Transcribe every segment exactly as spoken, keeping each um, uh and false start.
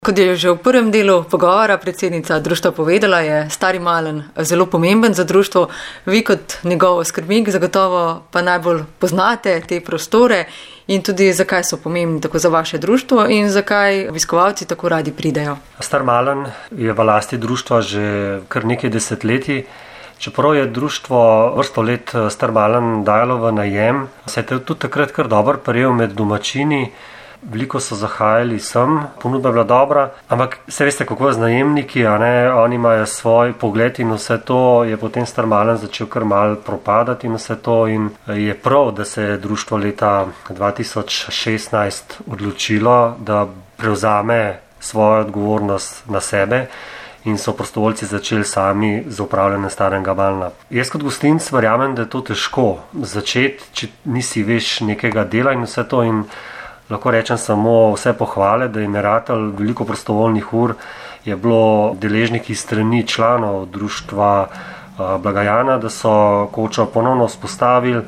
Kot je že v prvem delu pogovora predsednica društva povedala, je Stari Malen zelo pomemben za društvo. Vi kot njegov skrbnik zagotovo pa najbolj poznate te prostore in tudi zakaj so pomembni tako za vaše društvo in zakaj obiskovalci tako radi pridejo. Stari Malen je v lasti društva že kar nekaj desetletij. Čeprav je društvo vrsto let Stari Malen dajalo v najem, se je tudi takrat kar dobro prijel med domačini. Veliko so zahajali sem, ponudba je bila dobra, ampak se veste, kako je z najemniki, a ne, oni imajo svoj pogled in vse to je potem Stari Malen začel kar mal propadati in vse to in je prav, da se je društvo leta dva tisoč šestnajst odločilo, da prevzame svojo odgovornost na sebe in so prostovoljci začeli sami z upravljanjem Starega Malna. Jaz kot gostinec verjamem, da je to težko začeti, če nisi veš nekega dela in vse to in lahko rečem samo vse pohvale, da jim je ratalo veliko prostovoljnih ur, je bilo deležniki strani članov društva Blagajana, da so kočo ponovno vzpostavili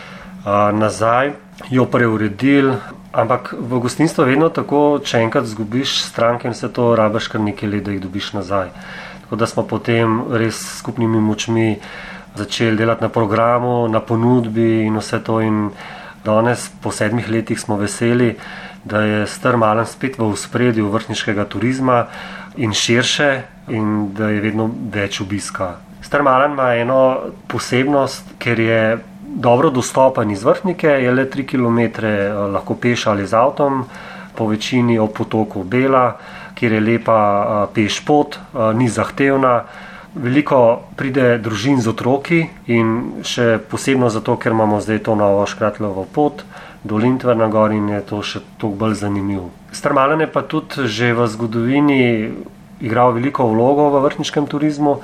nazaj, jo preuredili, ampak v gostinstvu je vedno tako, če enkrat zgubiš stranke in vse to, rabiš kar nekaj let, da jih dobiš nazaj. Tako da smo potem res skupnimi močmi začeli delati na programu, na ponudbi in vse to in danes, po sedmih letih, smo veseli, da je Stari Malen spet v ospredju vrhniškega turizma in širše in da je vedno več obiska. Stari Malen ima eno posebnost, ker je dobro dostopen iz Vrhnike, je le tri kilometre lahko peš ali z avtom, po večini ob potoku Bela, kjer je lepa peš pot, ni zahtevna. Veliko pride družin z otroki in še posebno zato, ker imamo zdaj to novo škratljovo pot do Lindtverna gor in je to še toliko bolj zanimivo. Stari Malen je pa tudi že v zgodovini igral veliko vlogo v vrhniškem turizmu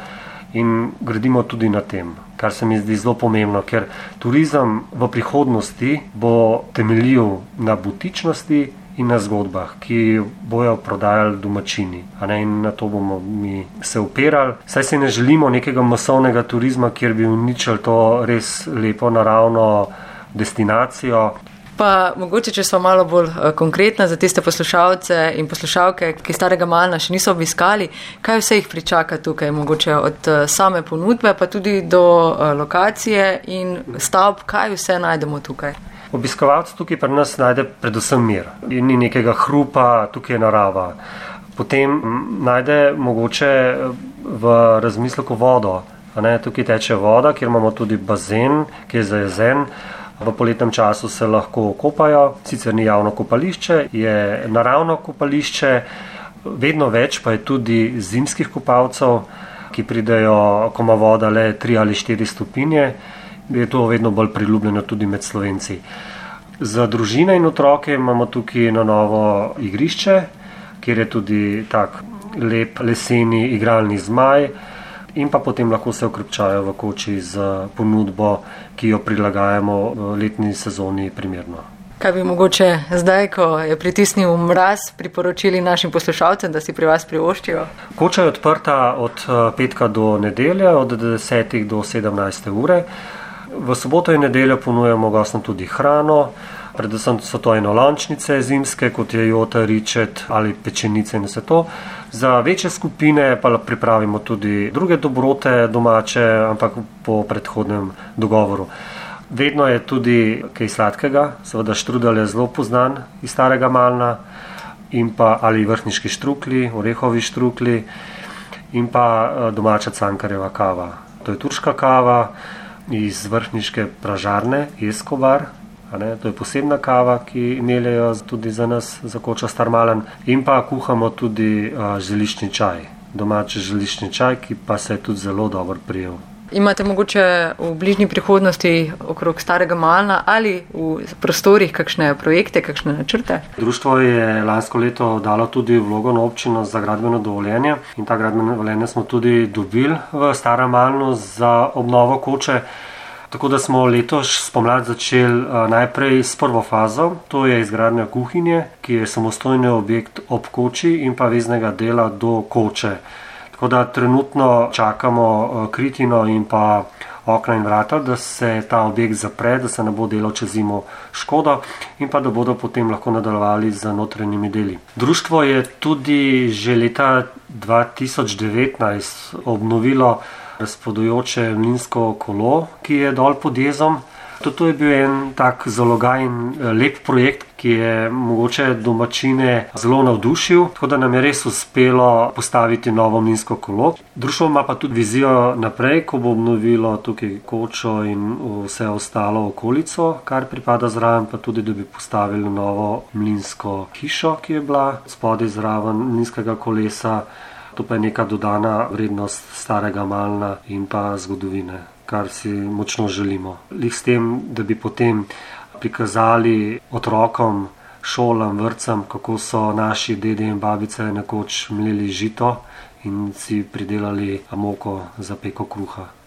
in gradimo tudi na tem, kar se mi zdi zelo pomembno, ker turizem v prihodnosti bo temeljil na butičnosti in na zgodbah, ki bojo prodajali domačini. A ne, in na to bomo mi se opirali. Saj si ne želimo nekega masovnega turizma, kjer bi uničili to res lepo naravno destinacijo. Pa mogoče, če smo malo bolj konkretna za tiste poslušalce in poslušalke, ki Starega Malna še niso obiskali, kaj vse jih pričaka tukaj, mogoče od same ponudbe, pa tudi do lokacije in stavb, kaj vse najdemo tukaj? Obiskovalec tukaj pri nas najde predvsem mir in ni nekega hrupa, tukaj je narava. Potem najde mogoče v razmisleku vodo. A ne, tukaj teče voda, kjer imamo tudi bazen, ki je zajezen. V poletnem času se lahko kopajo, sicer ni javno kopališče, je naravno kopališče, vedno več pa je tudi zimskih kopalcev, ki pridejo, ko ima voda le tri ali štiri stopinje. Je to vedno bolj priljubljeno tudi med Slovenci. Za družine in otroke imamo tukaj na novo igrišče, kjer je tudi tak lep leseni igralni zmaj in pa potem lahko se okrepčajo v koči z ponudbo, ki jo prilagajamo v letni sezoni primerno. Kaj bi mogoče zdaj, ko je pritisnil mraz, priporočili našim poslušalcem, da si pri vas privoščijo? Koča je odprta od petka do nedelje, od desetih do sedemnajste ure. V soboto in nedeljo ponujamo gostom tudi hrano, predvsem so to enolončnice zimske, kot je jota, ričet ali pečenice in vse to. Za večje skupine pa pripravimo tudi druge dobrote domače, ampak po predhodnem dogovoru. Vedno je tudi kaj sladkega, seveda štrudel je zelo poznan iz Starega Malna, in pa ali vrhniški štrukli, orehovi štrukli in pa domača Cankarjeva kava. To je turška kava iz vrhniške pražarne Escobar, a ne, to je posebna kava, ki meljejo tudi za nas, za kočo Stari Malen, in pa kuhamo tudi a, želiščni čaj, domači želiščni čaj, ki pa se je tudi zelo dobro prijel. Imate mogoče v bližnji prihodnosti okrog Starega Malna ali v prostorih kakšne projekte, kakšne načrte? Društvo je lansko leto dalo tudi vlogo na občino za gradbeno dovoljenje in ta gradbeno dovoljenje smo tudi dobili v Starem Malnu za obnovo koče. Tako da smo letos spomladi začeli najprej s prvo fazo, to je izgradnja kuhinje, ki je samostojni objekt ob koči in pa veznega dela do koče. Tako da trenutno čakamo kritino in pa okna in vrata, da se ta objekt zapre, da se ne bo delal čez zimo škodo in pa da bodo potem lahko nadaljevali z notranjimi deli. Društvo je tudi že leta dva tisoč devetnajst obnovilo razpodujoče mlinsko kolo, ki je dol pod jezom. To je bil en tak zalogaj in lep projekt, ki je mogoče domačine zelo navdušil, tako da nam je res uspelo postaviti novo mlinsko kolo. Društvo ima pa tudi vizijo naprej, ko bo obnovilo tukaj kočo in vse ostalo okolico, kar pripada zraven, pa tudi, da bi postavili novo mlinsko hišo, ki je bila spodaj zraven mlinskega kolesa. To pa je neka dodana vrednost starega Malna in pa zgodovine, kar si močno želimo. Lih s tem, da bi potem prikazali otrokom, šolam, vrtcem, kako so naši dede in babice nekoč mleli žito in si pridelali moko za peko kruha.